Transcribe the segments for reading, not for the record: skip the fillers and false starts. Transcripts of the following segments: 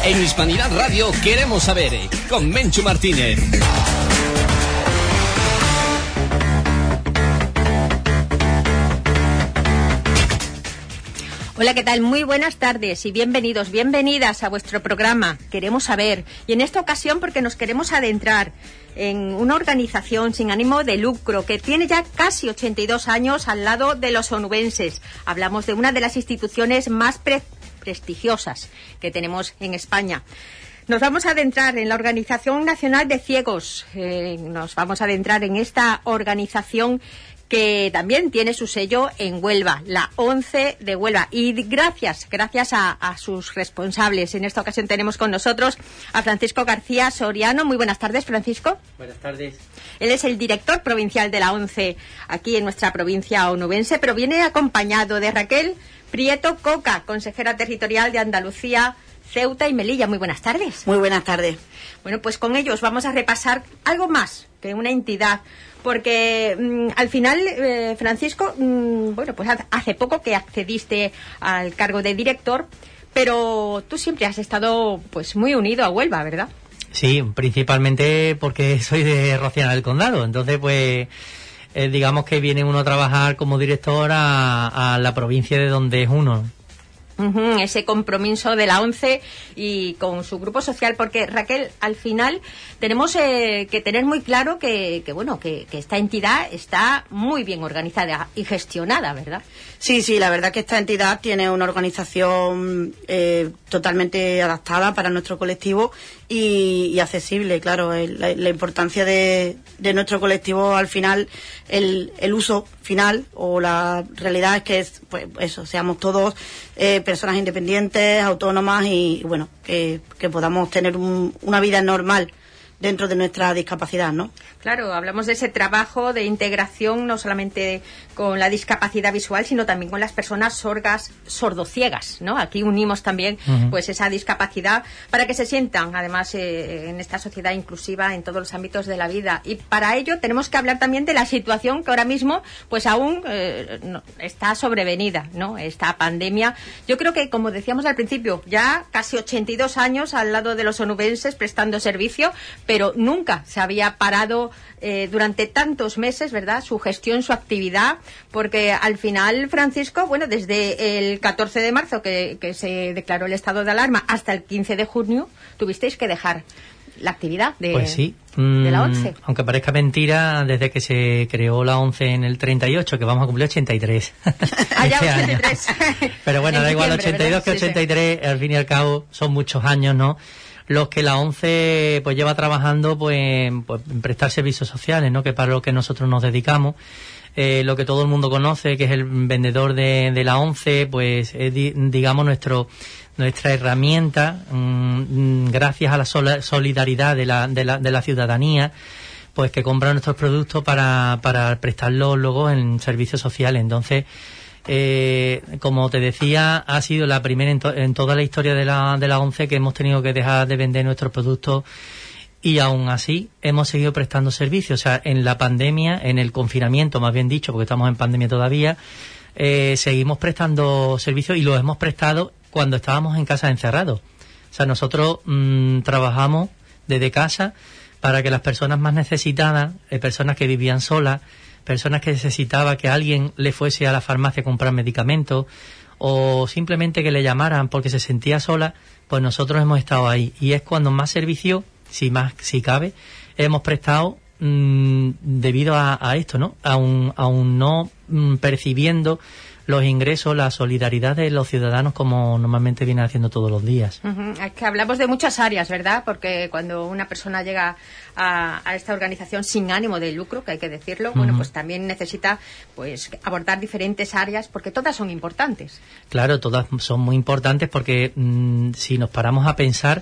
En Hispanidad Radio queremos saber, con Menchu Martínez. Hola, ¿qué tal? Muy buenas tardes y bienvenidos, bienvenidas a vuestro programa Queremos Saber. Y en esta ocasión porque nos queremos adentrar en una organización sin ánimo de lucro que tiene ya casi 82 años al lado de los onubenses. Hablamos de una de las instituciones más prestigiosas que tenemos en España. Nos vamos a adentrar en la Organización Nacional de Ciegos. Nos vamos a adentrar en esta organización que también tiene su sello en Huelva, la ONCE de Huelva. Y gracias a sus responsables. En esta ocasión tenemos con nosotros a Francisco García Soriano. Muy buenas tardes, Francisco. Buenas tardes. Él es el director provincial de la ONCE aquí en nuestra provincia onubense, pero viene acompañado de Raquel Prieto Coca, consejera territorial de Andalucía, Ceuta y Melilla. Muy buenas tardes. Muy buenas tardes. Bueno, pues con ellos vamos a repasar algo más que una entidad, porque al final, Francisco, bueno, pues hace poco que accediste al cargo de director, pero tú siempre has estado pues muy unido a Huelva, ¿verdad? Sí, principalmente porque soy de Rociana del Condado, entonces pues digamos que viene uno a trabajar como director a la provincia de donde es uno. Ese compromiso de la ONCE y con su grupo social, porque Raquel, al final tenemos que tener muy claro que esta entidad está muy bien organizada y gestionada, ¿verdad? Sí, la verdad que esta entidad tiene una organización totalmente adaptada para nuestro colectivo y accesible, claro. La importancia de nuestro colectivo, al final, el uso final o la realidad es que pues eso, seamos todos personas independientes, autónomas y bueno, que podamos tener una vida normal dentro de nuestra discapacidad, ¿no? Claro, hablamos de ese trabajo de integración no solamente con la discapacidad visual, sino también con las personas sordas, sordociegas, ¿no? Aquí unimos también pues esa discapacidad para que se sientan, además, en esta sociedad inclusiva en todos los ámbitos de la vida. Y para ello tenemos que hablar también de la situación que ahora mismo pues aún está sobrevenida, ¿no? Esta pandemia. Yo creo que, como decíamos al principio, ya casi 82 años al lado de los onubenses prestando servicio, pero nunca se había parado durante tantos meses, ¿verdad?, su gestión, su actividad, porque al final, Francisco, bueno, desde el 14 de marzo que se declaró el estado de alarma hasta el 15 de junio, tuvisteis que dejar la actividad de, pues sí, de la ONCE. Aunque parezca mentira, desde que se creó la ONCE en el 38, que vamos a cumplir 83. Ya 83. Pero bueno, da igual 82 ¿verdad? Que 83, sí. Al fin y al cabo son muchos años, ¿no?, los que la ONCE pues lleva trabajando pues en prestar servicios sociales, ¿no?, que para lo que nosotros nos dedicamos. Lo que todo el mundo conoce, que es el vendedor de la ONCE, pues es, digamos, nuestra herramienta, gracias a la solidaridad de la ciudadanía, pues que compra nuestros productos para prestarlos luego en servicios sociales. Entonces, como te decía, ha sido la primera en toda la historia de la ONCE que hemos tenido que dejar de vender nuestros productos, y aún así hemos seguido prestando servicios. O sea, en la pandemia, en el confinamiento, más bien dicho, porque estamos en pandemia todavía, seguimos prestando servicios y los hemos prestado cuando estábamos en casa encerrados. O sea, nosotros trabajamos desde casa para que las personas más necesitadas, personas que vivían solas, personas que necesitaban que alguien le fuese a la farmacia a comprar medicamentos o simplemente que le llamaran porque se sentía sola, pues nosotros hemos estado ahí. Y es cuando más servicio, si cabe, hemos prestado debido a esto, ¿no? Aún no percibiendo los ingresos, la solidaridad de los ciudadanos como normalmente vienen haciendo todos los días. Es que hablamos de muchas áreas, ¿verdad? Porque cuando una persona llega a esta organización sin ánimo de lucro, que hay que decirlo, bueno, pues también necesita pues abordar diferentes áreas, porque todas son importantes. Claro, todas son muy importantes porque si nos paramos a pensar,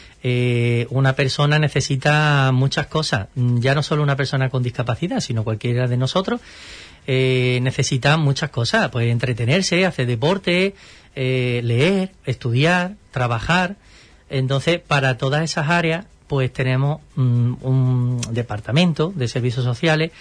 una persona necesita muchas cosas, ya no solo una persona con discapacidad, sino cualquiera de nosotros. Necesita muchas cosas, pues entretenerse, hacer deporte, leer, estudiar, trabajar. Entonces, para todas esas áreas, pues tenemos un departamento de servicios sociales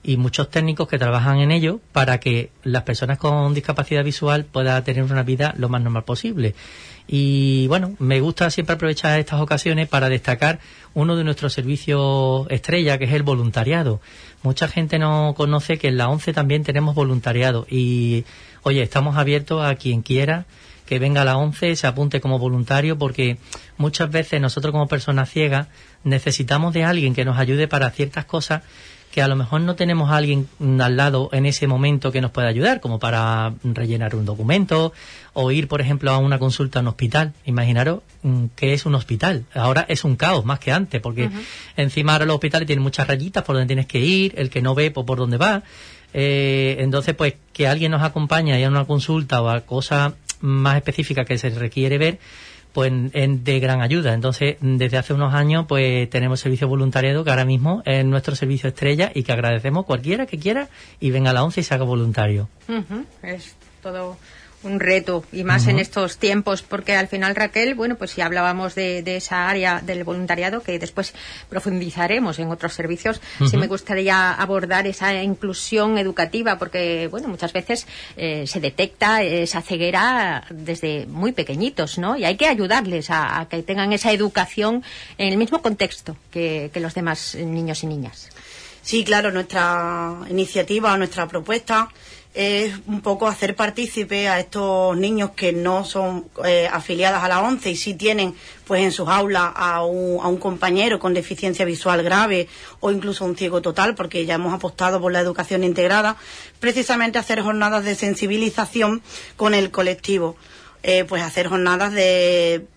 y muchos técnicos que trabajan en ello para que las personas con discapacidad visual puedan tener una vida lo más normal posible. Y bueno, me gusta siempre aprovechar estas ocasiones para destacar uno de nuestros servicios estrella, que es el voluntariado. Mucha gente no conoce que en la ONCE también tenemos voluntariado y, oye, estamos abiertos a quien quiera que venga a la ONCE, se apunte como voluntario, porque muchas veces nosotros como personas ciegas necesitamos de alguien que nos ayude para ciertas cosas que a lo mejor no tenemos a alguien al lado en ese momento que nos pueda ayudar, como para rellenar un documento o ir, por ejemplo, a una consulta a un hospital. Imaginaros que es un hospital. Ahora es un caos más que antes, porque encima ahora los hospitales tienen muchas rayitas por donde tienes que ir, el que no ve por dónde va. Entonces, pues, que alguien nos acompañe a ir a una consulta o a cosas más específicas que se requiere ver, pues de gran ayuda. Entonces, desde hace unos años, pues tenemos servicio voluntariado que ahora mismo es nuestro servicio estrella y que agradecemos cualquiera que quiera y venga a la ONCE y se haga voluntario. Es todo un reto y más en estos tiempos, porque al final, Raquel, bueno, pues si hablábamos de esa área del voluntariado, que después profundizaremos en otros servicios, sí me gustaría abordar esa inclusión educativa, porque, bueno, muchas veces se detecta esa ceguera desde muy pequeñitos, ¿no? Y hay que ayudarles a que tengan esa educación en el mismo contexto que los demás niños y niñas. Sí, claro, nuestra iniciativa, nuestra propuesta es un poco hacer partícipe a estos niños que no son afiliados a la ONCE y sí tienen pues en sus aulas a un compañero con deficiencia visual grave o incluso un ciego total, porque ya hemos apostado por la educación integrada, precisamente hacer jornadas de sensibilización con el colectivo, pues hacer jornadas de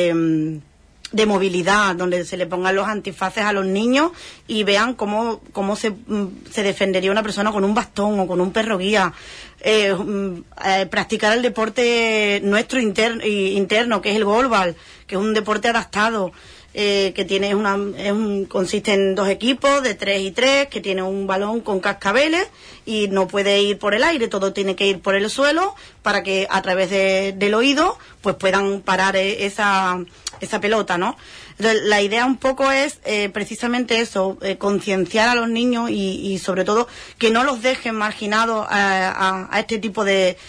movilidad, donde se le pongan los antifaces a los niños y vean cómo se defendería una persona con un bastón o con un perro guía. Practicar el deporte nuestro interno, que es el goalball, que es un deporte adaptado, que tiene consiste en 2 equipos de 3 y 3, que tiene un balón con cascabeles y no puede ir por el aire, todo tiene que ir por el suelo para que a través del oído pues puedan parar esa pelota, ¿no? Entonces, la idea un poco es precisamente eso, concienciar a los niños y sobre todo que no los dejen marginados a este tipo de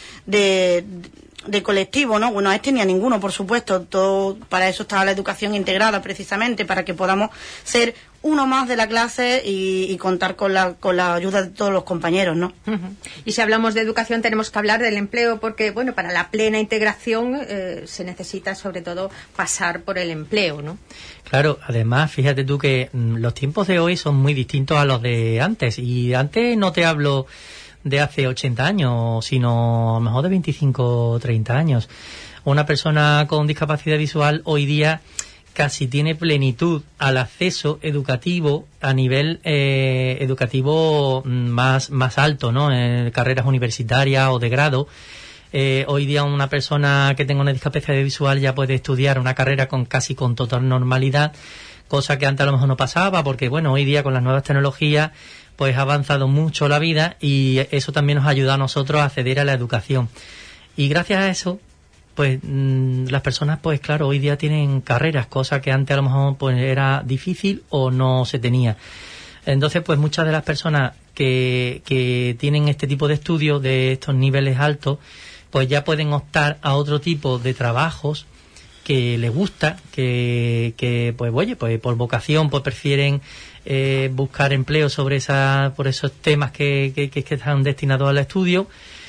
colectivo, ¿no? Bueno, a este ni a ninguno, por supuesto. Todo para eso está la educación integrada, precisamente, para que podamos ser uno más de la clase y contar con la ayuda de todos los compañeros, ¿no? Y si hablamos de educación tenemos que hablar del empleo, porque, bueno, para la plena integración se necesita sobre todo pasar por el empleo, ¿no? Claro, además, fíjate tú que los tiempos de hoy son muy distintos a los de antes, y antes no te hablo de hace 80 años, sino a lo mejor de 25 o 30 años. Una persona con discapacidad visual hoy día casi tiene plenitud al acceso educativo a nivel educativo más alto, ¿no? En carreras universitarias o de grado. Hoy día una persona que tenga una discapacidad visual ya puede estudiar una carrera casi con total normalidad, cosa que antes a lo mejor no pasaba, porque bueno, hoy día con las nuevas tecnologías pues ha avanzado mucho la vida y eso también nos ayuda a nosotros a acceder a la educación. Y gracias a eso, pues las personas, pues claro, hoy día tienen carreras, cosa que antes a lo mejor pues era difícil o no se tenía. Entonces, pues muchas de las personas que tienen este tipo de estudios de estos niveles altos, pues ya pueden optar a otro tipo de trabajos que les gusta, que pues oye, pues por vocación pues prefieren buscar empleo por esos temas que están destinados al estudio,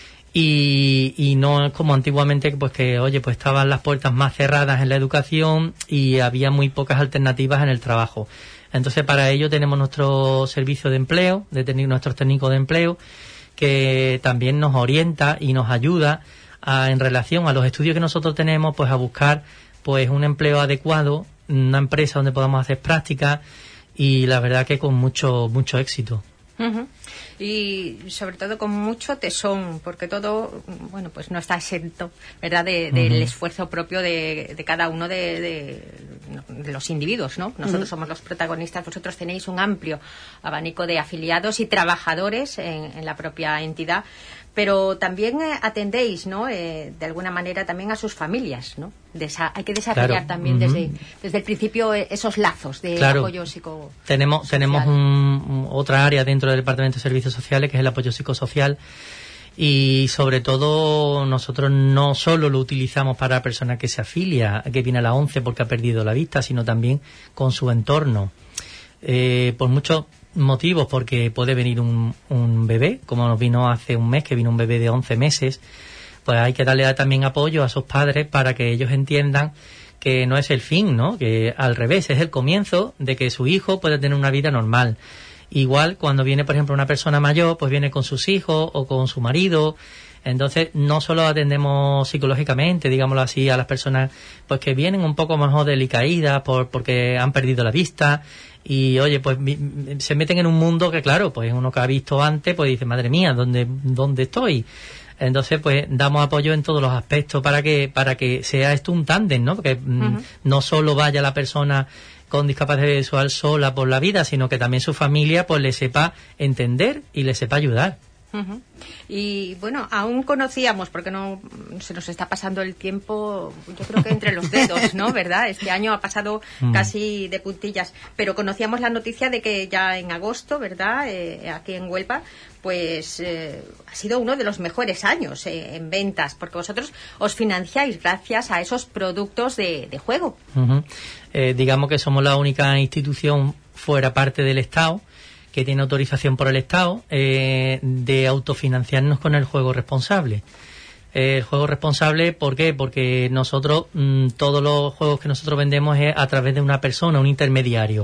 y no es como antiguamente, pues que oye, pues estaban las puertas más cerradas en la educación y había muy pocas alternativas en el trabajo. Entonces, para ello tenemos nuestro servicio de empleo, nuestros técnicos de empleo, que también nos orienta y nos ayuda en relación a los estudios que nosotros tenemos, pues a buscar pues un empleo adecuado, una empresa donde podamos hacer prácticas, y la verdad que con mucho éxito. Y sobre todo con mucho tesón, porque todo, bueno, pues no está exento, ¿verdad?, del esfuerzo propio de cada uno de los individuos, ¿no? Nosotros somos los protagonistas, vosotros tenéis un amplio abanico de afiliados y trabajadores en la propia entidad, pero también atendéis, ¿no? De alguna manera también a sus familias, ¿no? Hay que desarrollar también desde el principio esos lazos de apoyo psicosocial. Tenemos otra área dentro del Departamento de Servicios Sociales que es el apoyo psicosocial. Y sobre todo nosotros no solo lo utilizamos para la persona que se afilia, que viene a la ONCE porque ha perdido la vista, sino también con su entorno. Por muchos motivos, porque puede venir un bebé, como nos vino hace un mes, que vino un bebé de 11 meses, pues hay que darle también apoyo a sus padres para que ellos entiendan que no es el fin, ¿no? Que al revés, es el comienzo de que su hijo pueda tener una vida normal. Igual cuando viene, por ejemplo, una persona mayor, pues viene con sus hijos o con su marido. Entonces, no solo atendemos psicológicamente, digámoslo así, a las personas pues que vienen un poco más decaídas porque han perdido la vista y, oye, pues se meten en un mundo que, claro, pues uno que ha visto antes, pues dice, madre mía, ¿dónde estoy? Entonces, pues damos apoyo en todos los aspectos para que sea esto un tándem, ¿no? Porque no solo vaya la persona con discapacidad visual sola por la vida, sino que también su familia pues le sepa entender y le sepa ayudar. Y bueno, aún conocíamos, porque no se nos está pasando el tiempo, yo creo que entre los dedos, ¿no? ¿Verdad? Este año ha pasado casi de puntillas, pero conocíamos la noticia de que ya en agosto, ¿verdad? Aquí en Huelva, pues ha sido uno de los mejores años en ventas, porque vosotros os financiáis gracias a esos productos de juego. Digamos que somos la única institución fuera parte del Estado que tiene autorización por el Estado de autofinanciarnos con el juego responsable. El juego responsable, ¿por qué? Porque nosotros, todos los juegos que nosotros vendemos es a través de una persona, un intermediario.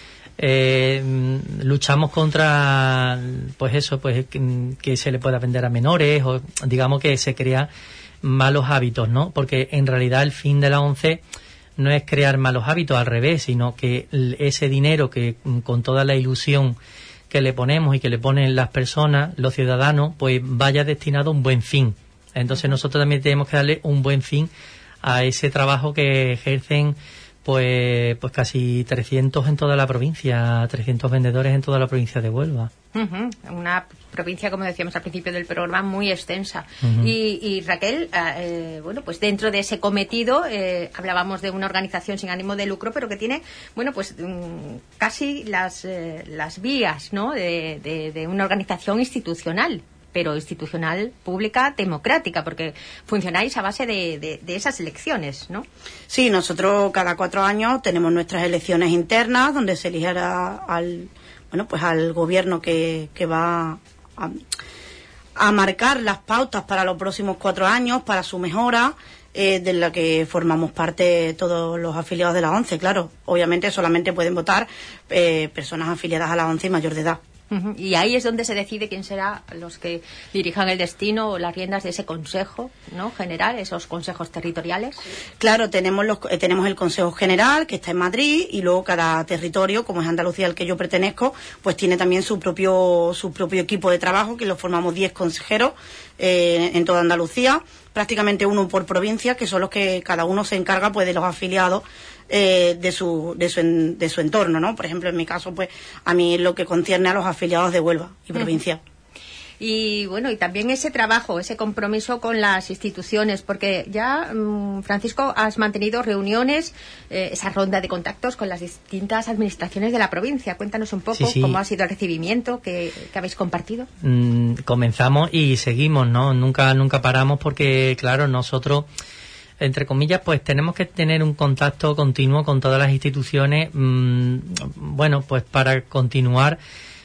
Luchamos contra, pues eso, pues que se le pueda vender a menores, o digamos que se crea malos hábitos, ¿no? Porque en realidad el fin de la ONCE no es crear malos hábitos, al revés, sino que ese dinero que con toda la ilusión que le ponemos y que le ponen las personas, los ciudadanos, pues vaya destinado a un buen fin. Entonces nosotros también tenemos que darle un buen fin a ese trabajo que ejercen pues casi 300 en toda la provincia, 300 vendedores en toda la provincia de Huelva. Una provincia, como decíamos al principio del programa, muy extensa. Y Raquel, bueno, pues dentro de ese cometido hablábamos de una organización sin ánimo de lucro, pero que tiene, bueno, pues casi las vías, ¿no? de una organización institucional, pero institucional, pública, democrática, porque funcionáis a base de esas elecciones, ¿no? Sí, nosotros cada 4 años tenemos nuestras elecciones internas, donde se eligerá al gobierno que va a marcar las pautas para los próximos 4 años, para su mejora, de la que formamos parte todos los afiliados de la ONCE. Claro, obviamente solamente pueden votar personas afiliadas a la ONCE y mayor de edad. Y ahí es donde se decide quién será los que dirijan el destino o las riendas de ese consejo, ¿no? General, esos consejos territoriales. Claro, tenemos el Consejo General, que está en Madrid, y luego cada territorio, como es Andalucía al que yo pertenezco, pues tiene también su propio equipo de trabajo, que lo formamos 10 consejeros en toda Andalucía, prácticamente uno por provincia, que son los que cada uno se encarga pues de los afiliados de su entorno, ¿no? Por ejemplo, en mi caso, pues a mí lo que concierne a los afiliados de Huelva y provincia. Y bueno, y también ese trabajo, ese compromiso con las instituciones, porque ya, Francisco, has mantenido reuniones, esa ronda de contactos con las distintas administraciones de la provincia. Cuéntanos un poco cómo ha sido el recibimiento que habéis compartido. Comenzamos y seguimos, ¿no? Nunca paramos porque, claro, nosotros, entre comillas, pues tenemos que tener un contacto continuo con todas las instituciones, bueno, pues para continuar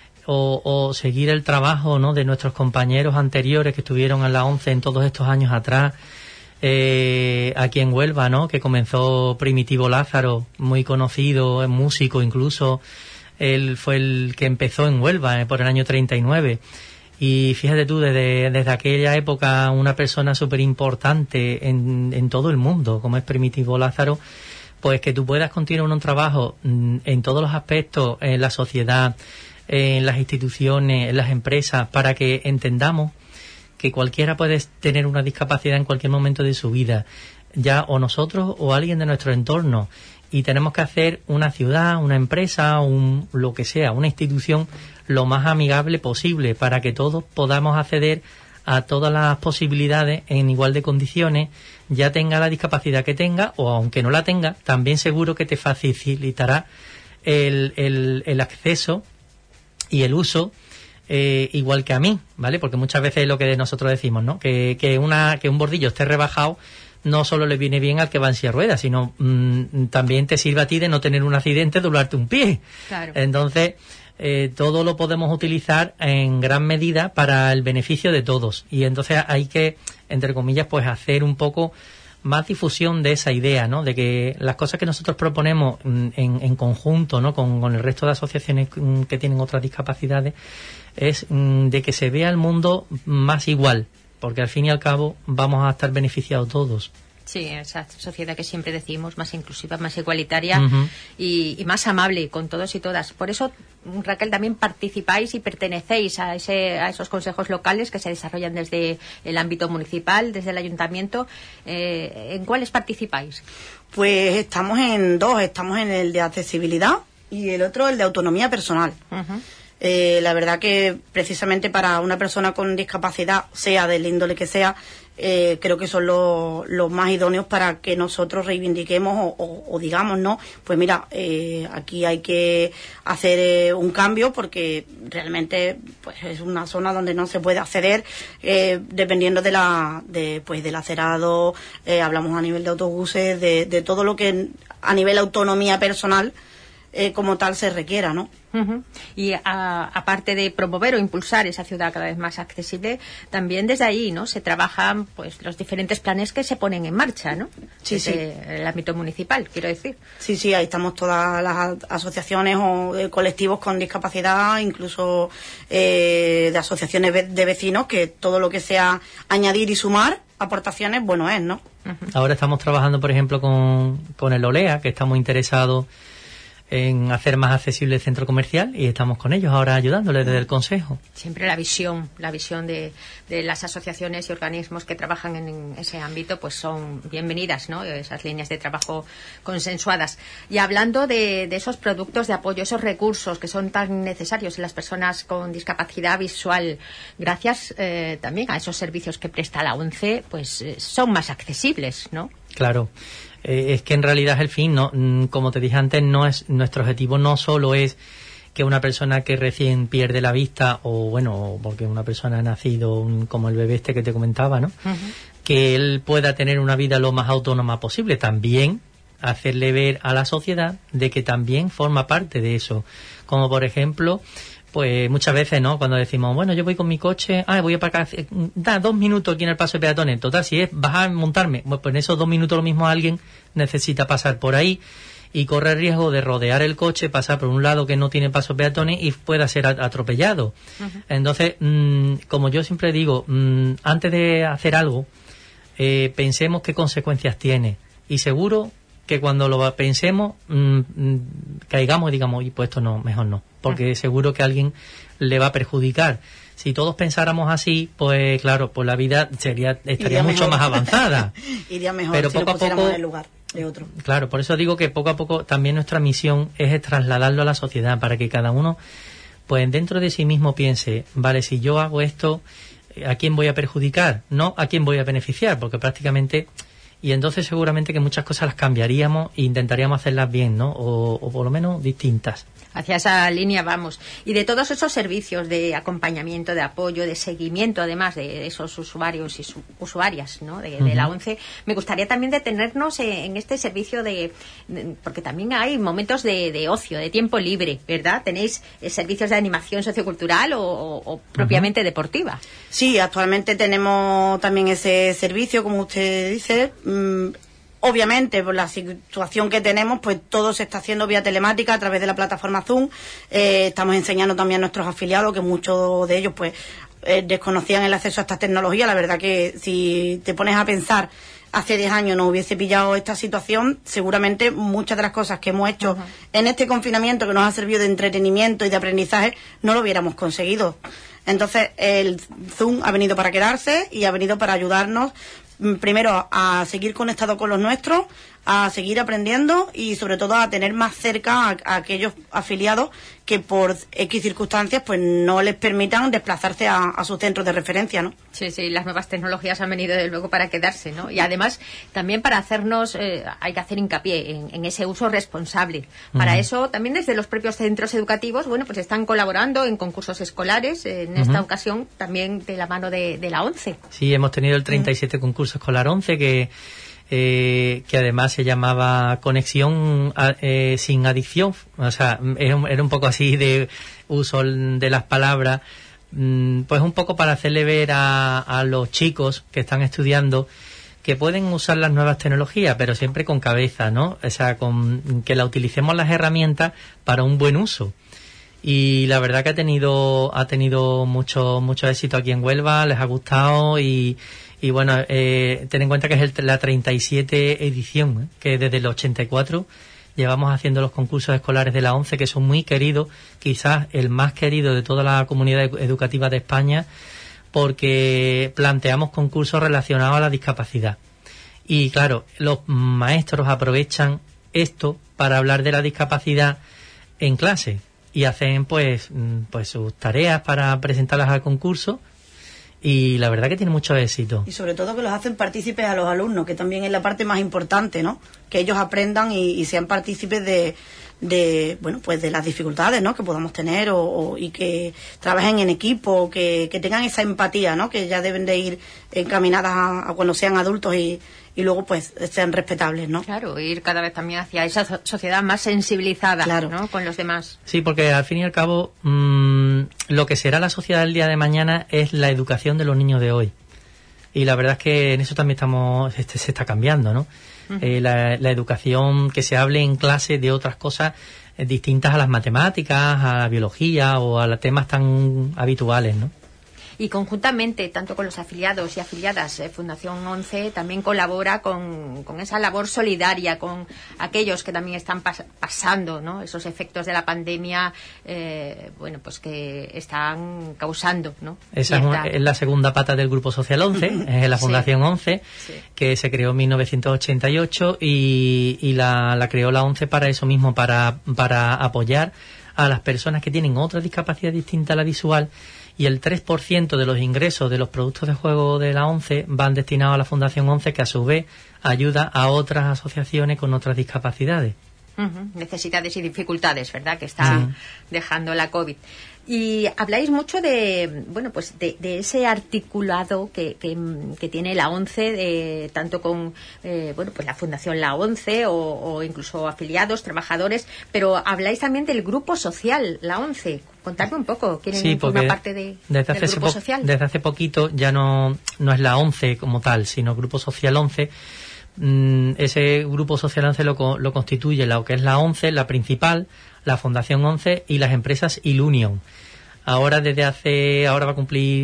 o seguir el trabajo, ¿no?, de nuestros compañeros anteriores que estuvieron en la ONCE en todos estos años atrás, aquí en Huelva, ¿no?, que comenzó Primitivo Lázaro, muy conocido, músico incluso. Él fue el que empezó en Huelva por el año 39. Y fíjate tú, desde aquella época, una persona súper importante en todo el mundo, como es Primitivo Lázaro, pues que tú puedas continuar un trabajo en todos los aspectos, en la sociedad, en las instituciones, en las empresas, para que entendamos que cualquiera puede tener una discapacidad en cualquier momento de su vida, ya o nosotros o alguien de nuestro entorno, y tenemos que hacer una ciudad, una empresa, lo que sea, una institución lo más amigable posible para que todos podamos acceder a todas las posibilidades en igual de condiciones, ya tenga la discapacidad que tenga o aunque no la tenga, también seguro que te facilitará el acceso y el uso igual que a mí, ¿vale? Porque muchas veces es lo que nosotros decimos, ¿no? Que un bordillo esté rebajado no solo le viene bien al que va en silla de ruedas, sino también te sirve a ti de no tener un accidente, doblarte un pie. Claro. Entonces, todo lo podemos utilizar en gran medida para el beneficio de todos. Y entonces hay que, entre comillas, pues hacer un poco más difusión de esa idea, ¿no? De que las cosas que nosotros proponemos en conjunto, ¿no? Con el resto de asociaciones que tienen otras discapacidades, es de que se vea el mundo más igual, porque al fin y al cabo vamos a estar beneficiados todos. Sí, esa sociedad que siempre decimos, más inclusiva, más igualitaria Uh-huh. y más amable con todos y todas. Por eso, Raquel, también participáis y pertenecéis a esos consejos locales que se desarrollan desde el ámbito municipal, desde el ayuntamiento. ¿En cuáles participáis? Pues estamos en dos, estamos en el de accesibilidad y el otro el de autonomía personal. Uh-huh. La verdad que precisamente para una persona con discapacidad, sea del índole que sea, creo que son los más idóneos para que nosotros reivindiquemos o digamos, ¿no? Pues mira, aquí hay que hacer un cambio porque realmente pues es una zona donde no se puede acceder dependiendo del acerado, hablamos a nivel de autobuses, de todo lo que a nivel autonomía personal como tal se requiera, ¿no? Uh-huh. Y aparte de promover o impulsar esa ciudad cada vez más accesible, también desde ahí, ¿no? Se trabajan pues los diferentes planes que se ponen en marcha, ¿no? Sí, desde el ámbito municipal, quiero decir. Sí, ahí estamos todas las asociaciones o colectivos con discapacidad, incluso de asociaciones de vecinos, que todo lo que sea añadir y sumar aportaciones, bueno es, ¿no? Uh-huh. Ahora estamos trabajando, por ejemplo, con el OLEA, que está muy interesado en hacer más accesible el centro comercial y estamos con ellos ahora ayudándoles desde el Consejo. Siempre la visión de las asociaciones y organismos que trabajan en ese ámbito pues son bienvenidas, ¿no? Esas líneas de trabajo consensuadas. Y hablando de esos productos de apoyo, esos recursos que son tan necesarios en las personas con discapacidad visual, gracias también a esos servicios que presta la ONCE, pues son más accesibles, ¿no? Claro. Es que en realidad es el fin, ¿no? Como te dije antes, nuestro objetivo no solo es que una persona que recién pierde la vista o bueno, porque una persona ha nacido como el bebé este que te comentaba, ¿no? Uh-huh. Que él pueda tener una vida lo más autónoma posible, también hacerle ver a la sociedad de que también forma parte de eso, como por ejemplo, pues muchas veces, ¿no? Cuando decimos, bueno, yo voy con mi coche, voy a aparcar, da 2 minutos aquí en el paso de peatones. Total, si es bajar, montarme, pues en esos 2 minutos lo mismo alguien necesita pasar por ahí y corre el riesgo de rodear el coche, pasar por un lado que no tiene paso de peatones y pueda ser atropellado. Uh-huh. Entonces, como yo siempre digo, antes de hacer algo, pensemos qué consecuencias tiene. Y seguro que cuando lo pensemos, caigamos y digamos, y pues esto no, mejor no, porque seguro que a alguien le va a perjudicar. Si todos pensáramos así, pues claro, pues la vida estaría mucho más avanzada. Iría mejor, pero si poco a poco, en el lugar de otro. Claro, por eso digo que poco a poco también nuestra misión es trasladarlo a la sociedad, para que cada uno, pues dentro de sí mismo piense, vale, si yo hago esto, ¿a quién voy a perjudicar? No, ¿a quién voy a beneficiar? Porque prácticamente... Y entonces seguramente que muchas cosas las cambiaríamos e intentaríamos hacerlas bien, ¿no? O por lo menos distintas. Hacia esa línea vamos. Y de todos esos servicios de acompañamiento, de apoyo, de seguimiento, además de esos usuarios y usuarias, ¿no? de la ONCE, me gustaría también detenernos en este servicio porque también hay momentos de ocio, de tiempo libre, ¿verdad? ¿Tenéis servicios de animación sociocultural o propiamente deportiva? Sí, actualmente tenemos también ese servicio, como usted dice. Obviamente, por la situación que tenemos, pues todo se está haciendo vía telemática a través de la plataforma Zoom. Estamos enseñando también a nuestros afiliados, que muchos de ellos pues desconocían el acceso a esta tecnología. La verdad que si te pones a pensar, hace 10 años no hubiese pillado esta situación, seguramente muchas de las cosas que hemos hecho en este confinamiento, que nos ha servido de entretenimiento y de aprendizaje, no lo hubiéramos conseguido. Entonces, el Zoom ha venido para quedarse y ha venido para ayudarnos, primero, a seguir conectados con los nuestros, a seguir aprendiendo y sobre todo a tener más cerca a aquellos afiliados que por X circunstancias pues no les permitan desplazarse a sus centros de referencia, ¿no? Sí, las nuevas tecnologías han venido desde luego para quedarse, ¿no? Y además también para hacernos, hay que hacer hincapié en ese uso responsable. Para eso también desde los propios centros educativos, bueno, pues están colaborando en concursos escolares, en esta ocasión también de la mano de la ONCE. Sí, hemos tenido el 37 concurso escolar 11 que además se llamaba Conexión sin adicción, o sea, era un poco así de uso de las palabras, pues un poco para hacerle ver a los chicos que están estudiando que pueden usar las nuevas tecnologías, pero siempre con cabeza, ¿no? O sea, que la utilicemos las herramientas para un buen uso. Y la verdad que ha tenido mucho éxito aquí en Huelva, les ha gustado y bueno, ten en cuenta que es la 37 edición, que desde el 84 llevamos haciendo los concursos escolares de la ONCE, que son muy queridos, quizás el más querido de toda la comunidad educativa de España, porque planteamos concursos relacionados a la discapacidad. Y claro, los maestros aprovechan esto para hablar de la discapacidad en clase y hacen pues sus tareas para presentarlas al concurso. Y la verdad que tiene mucho éxito. Y sobre todo que los hacen partícipes a los alumnos, que también es la parte más importante, ¿no? Que ellos aprendan y sean partícipes de bueno, pues de las dificultades, ¿no? Que podamos tener y que trabajen en equipo, que tengan esa empatía, ¿no? Que ya deben de ir encaminadas a cuando sean adultos y luego pues sean respetables, ¿no? Claro, ir cada vez también hacia esa sociedad más sensibilizada, claro, ¿no? Con los demás. Sí, porque al fin y al cabo lo que será la sociedad del día de mañana es la educación de los niños de hoy. Y la verdad es que en eso también se está cambiando, ¿no? La educación, que se hable en clase de otras cosas distintas a las matemáticas, a la biología o a los temas tan habituales, ¿no? Y conjuntamente, tanto con los afiliados y afiliadas, Fundación 11 también colabora con esa labor solidaria, con aquellos que también están pasando, ¿no? Esos efectos de la pandemia, bueno, pues que están causando, ¿no? Esa es la segunda pata del Grupo Social 11, es la Fundación 11, que se creó en 1988 y la creó la 11 para eso mismo, para apoyar a las personas que tienen otra discapacidad distinta a la visual. Y el 3% de los ingresos de los productos de juego de la ONCE van destinados a la Fundación 11, que a su vez ayuda a otras asociaciones con otras discapacidades. Necesidades y dificultades, ¿verdad?, que está dejando la COVID. Y habláis mucho de, bueno, pues de ese articulado que tiene la ONCE, tanto con, bueno, pues la Fundación La ONCE o incluso afiliados, trabajadores, pero habláis también del grupo social, la ONCE. Contadme un poco, ¿quién forma parte del grupo social? Desde hace poquito ya no es la ONCE como tal, sino Grupo Social 11. Ese Grupo Social 11 lo constituye lo que es la ONCE, la principal, la Fundación 11 y las empresas Ilunion. Ahora va a cumplir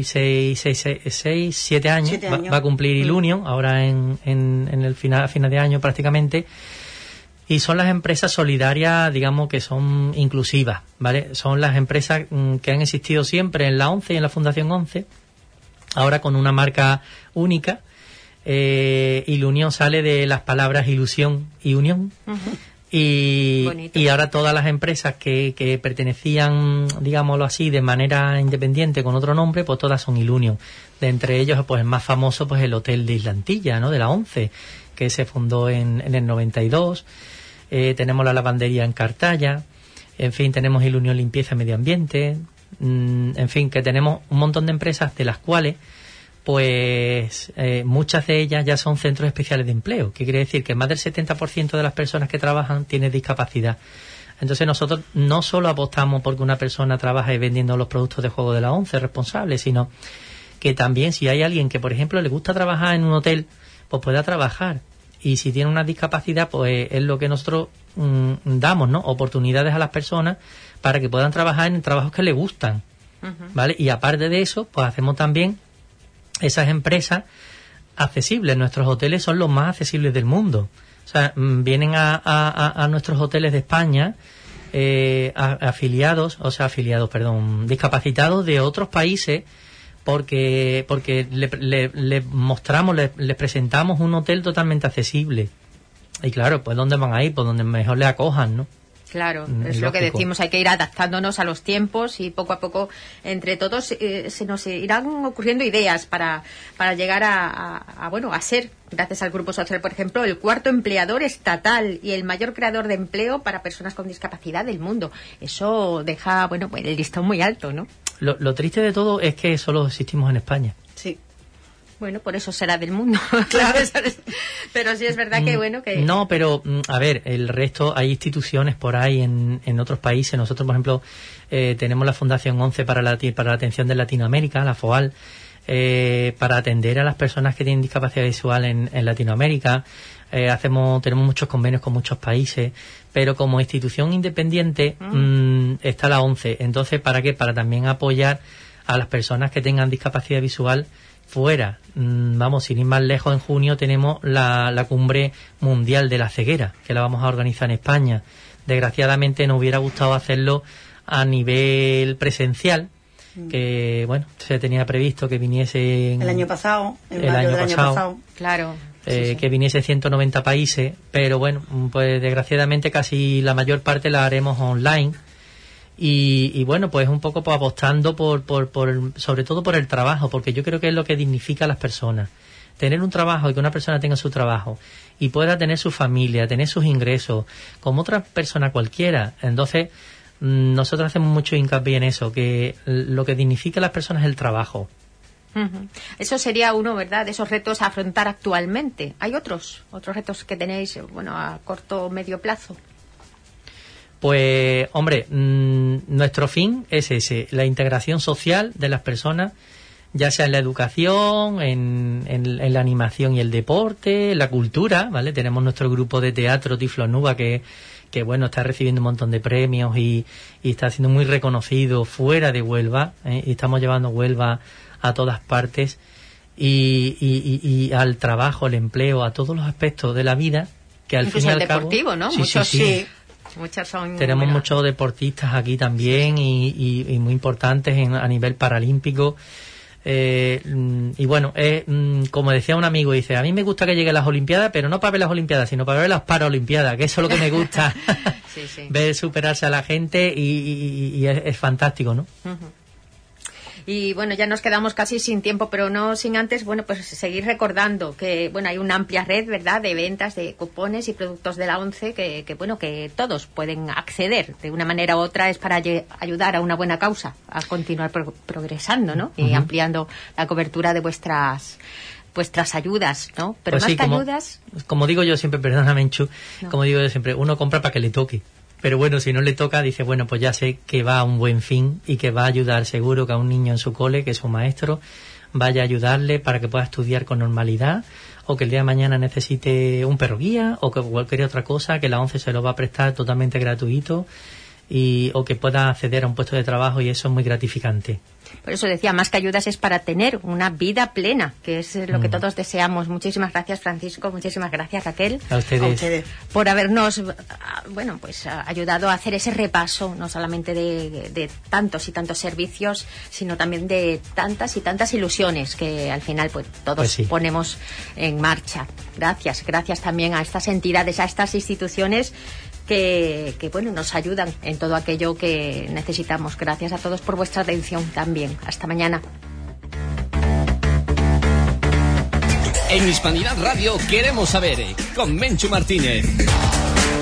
7 años, va a cumplir Ilunion, ahora en el final de año prácticamente. Y son las empresas solidarias, digamos, que son inclusivas, ¿vale? Son las empresas que han existido siempre en la 11 y en la Fundación 11, ahora con una marca única. Ilunion sale de las palabras ilusión y unión. Y ahora todas las empresas que pertenecían, digámoslo así, de manera independiente con otro nombre, pues todas son Ilunion. De entre ellos, pues el más famoso, pues el Hotel de Islantilla, ¿no?, de la 11, que se fundó en el 92. Tenemos la lavandería en Cartaya. En fin, tenemos Ilunion Limpieza y Medio Ambiente. En fin, que tenemos un montón de empresas de las cuales pues muchas de ellas ya son centros especiales de empleo, que quiere decir que más del 70% de las personas que trabajan tienen discapacidad. Entonces nosotros no solo apostamos porque una persona trabaje vendiendo los productos de juego de la 11 responsable, sino que también si hay alguien que, por ejemplo, le gusta trabajar en un hotel, pues pueda trabajar. Y si tiene una discapacidad, pues es lo que nosotros damos, ¿no?, oportunidades a las personas para que puedan trabajar en trabajos que les gustan, ¿vale? Y aparte de eso, pues hacemos también esas empresas accesibles. Nuestros hoteles son los más accesibles del mundo. O sea, vienen a nuestros hoteles de España discapacitados de otros países porque les mostramos, les presentamos un hotel totalmente accesible. y claro, pues ¿dónde van a ir? Pues donde mejor le acojan, ¿no? Claro, es lo que decimos, hay que ir adaptándonos a los tiempos y poco a poco entre todos se nos irán ocurriendo ideas para llegar a ser, gracias al Grupo Social, por ejemplo, el cuarto empleador estatal y el mayor creador de empleo para personas con discapacidad del mundo. Eso deja, bueno, pues el listón muy alto, ¿no? Lo triste de todo es que solo existimos en España. Sí. Bueno, por eso será del mundo. Claro. Pero sí es verdad que, bueno, que... No, pero, a ver, el resto, hay instituciones por ahí en otros países. Nosotros, por ejemplo, tenemos la Fundación 11 para la atención de Latinoamérica, la FOAL, para atender a las personas que tienen discapacidad visual en Latinoamérica. Tenemos muchos convenios con muchos países, pero como institución independiente está la 11. Entonces, ¿para qué? Para también apoyar a las personas que tengan discapacidad visual fuera. Vamos, sin ir más lejos, en junio tenemos la cumbre mundial de la ceguera, que la vamos a organizar en España. Desgraciadamente nos hubiera gustado hacerlo a nivel presencial, que bueno, se tenía previsto que viniese el año pasado, en mayo del año pasado. Claro. Que viniese 190 países, pero bueno, pues desgraciadamente casi la mayor parte la haremos online. Y bueno, pues un poco apostando sobre todo por el trabajo, porque yo creo que es lo que dignifica a las personas. Tener un trabajo y que una persona tenga su trabajo y pueda tener su familia, tener sus ingresos, como otra persona cualquiera. Entonces, nosotros hacemos mucho hincapié en eso, que lo que dignifica a las personas es el trabajo. Eso sería uno, ¿verdad?, de esos retos a afrontar actualmente. ¿Hay otros retos que tenéis, bueno, a corto o medio plazo? Pues, hombre, nuestro fin es ese, la integración social de las personas, ya sea en la educación, en la animación y el deporte, en la cultura, ¿vale? Tenemos nuestro grupo de teatro Tiflonuba que bueno, está recibiendo un montón de premios y está siendo muy reconocido fuera de Huelva, y estamos llevando Huelva a todas partes y al trabajo, al empleo, a todos los aspectos de la vida, que al fin y al cabo... deportivo, ¿no? Sí. Muchos son... Tenemos muchos deportistas aquí también y muy importantes a nivel paralímpico. Y bueno, como decía un amigo, dice, a mí me gusta que lleguen las Olimpiadas, pero no para ver las Olimpiadas, sino para ver las Paralimpiadas, que eso es lo que me gusta. Sí. Ver superarse a la gente y es fantástico, ¿no? Y bueno, ya nos quedamos casi sin tiempo, pero no sin antes, bueno, pues seguir recordando que, bueno, hay una amplia red, ¿verdad?, de ventas de cupones y productos de la ONCE que bueno, que todos pueden acceder de una manera u otra. Es para ayudar a una buena causa, a continuar progresando, ¿no? Y ampliando la cobertura de vuestras ayudas, ¿no? Pero pues más sí, que ayudas... Como digo yo siempre, perdona, Menchu, como digo yo siempre, uno compra para que le toque. Pero bueno, si no le toca, dice, bueno, pues ya sé que va a un buen fin y que va a ayudar seguro que a un niño en su cole, que su maestro, vaya a ayudarle para que pueda estudiar con normalidad, o que el día de mañana necesite un perro guía, o que cualquier otra cosa, que la ONCE se lo va a prestar totalmente gratuito, o que pueda acceder a un puesto de trabajo, y eso es muy gratificante. Por eso decía, más que ayudas es para tener una vida plena, que es lo que todos deseamos. Muchísimas gracias, Francisco, muchísimas gracias, Raquel. A ustedes. Por habernos, bueno, pues ayudado a hacer ese repaso, no solamente de tantos y tantos servicios, sino también de tantas y tantas ilusiones que al final pues todos ponemos en marcha. Gracias también a estas entidades, a estas instituciones que bueno, nos ayudan en todo aquello que necesitamos. Gracias a todos por vuestra atención también. Hasta mañana. En Hispanidad Radio queremos saber, con Menchu Martínez.